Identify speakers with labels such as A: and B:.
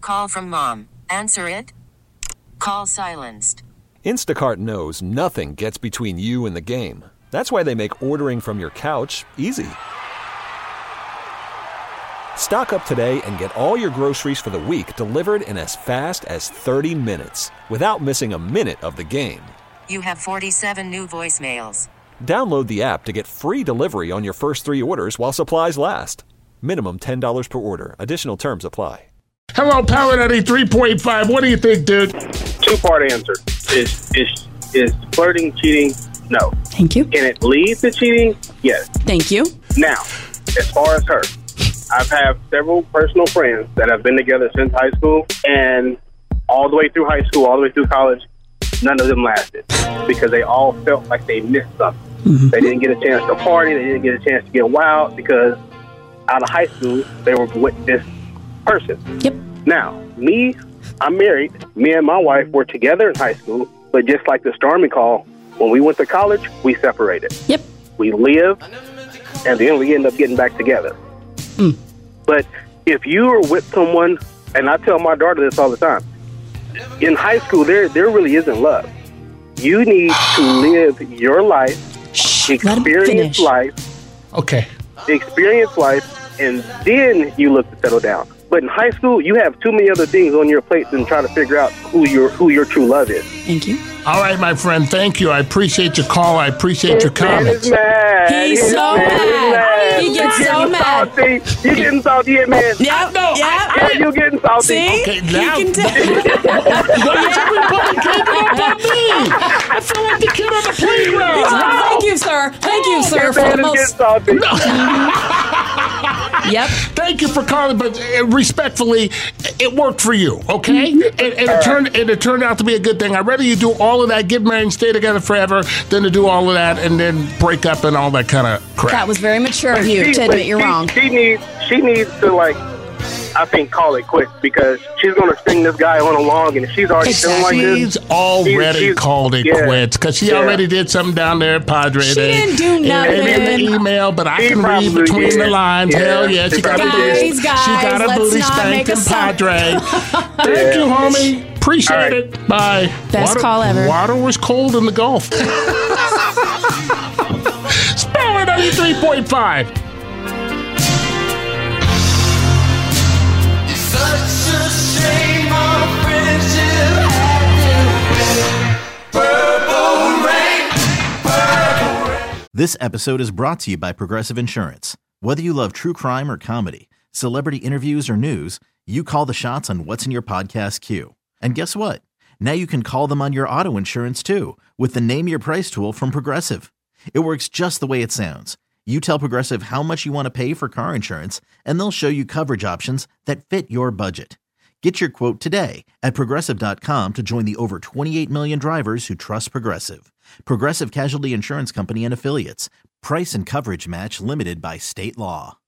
A: call from mom. Answer it. Call silenced.
B: Instacart knows nothing gets between you and the game. That's why they make ordering from your couch easy. Stock up today and get all your groceries for the week delivered in as fast as 30 minutes without missing a minute of the game.
A: You have 47 new voicemails.
B: Download the app to get free delivery on your first 3 orders while supplies last. Minimum $10 per order. Additional terms apply.
C: Hello, Power 93.5. What do you think, dude?
D: Two-part answer. Is flirting cheating? No.
E: Thank you.
D: Can it lead to cheating? Yes.
E: Thank you.
D: Now, as far as her, I've had several personal friends that have been together since high school, and all the way through high school, all the way through college, none of them lasted because they all felt like they missed something. Mm-hmm. They didn't get a chance to party. They didn't get a chance to get wild because out of high school, they were with this person.
E: Yep.
D: Now, I'm married. Me and my wife were together in high school, but just like the Stormy call, when we went to college, we separated.
E: Yep.
D: We lived, and then we ended up getting back together. Mm. But if you are with someone, and I tell my daughter this all the time, in high school, there really isn't love. You need to live your life, experience life.
C: Okay.
D: Experience life, and then you look to settle down. But in high school, you have too many other things on your plate than trying to figure out who your true love is.
E: Thank you.
C: All right, my friend. Thank you. I appreciate your call. I appreciate your comments.
E: He's so mad. He gets so mad.
D: You're getting salty, man.
E: Yep.
C: No,
D: yeah, you're getting salty.
E: See?
C: Okay, now.
E: You can
C: Everybody gave up on me. I feel like the kid on the playground.
E: Thank you, sir. Thank you, sir. For the most. Yep.
C: Thank you for calling, but respectfully, it worked for you, okay? And it turned out to be a good thing. I'd rather you do all of that, get married and stay together forever, than to do all of that and then break up and all that kind of crap.
E: That was very mature of you to admit you're wrong.
D: She needs to, like, I think, call it quits because she's going to string this guy on along, and if she's already feeling like this...
C: She's already called it quits because she already did something down there at Padre.
E: She didn't do nothing.
C: In the email, but I can read between the lines. Yeah. Hell yeah, she got a booty spanked in Padre. Thank you, homie. Appreciate it. Bye.
E: Best call ever.
C: Water was cold in the Gulf. Spell it 93.5.
F: Such a shame our friendship had to Purple Rain, Purple Rain.
G: This episode is brought to you by Progressive Insurance. Whether you love true crime or comedy, celebrity interviews or news, you call the shots on what's in your podcast queue. And guess what? Now you can call them on your auto insurance too with the Name Your Price tool from Progressive. It works just the way it sounds. You tell Progressive how much you want to pay for car insurance, and they'll show you coverage options that fit your budget. Get your quote today at Progressive.com to join the over 28 million drivers who trust Progressive. Progressive Casualty Insurance Company and Affiliates. Price and coverage match limited by state law.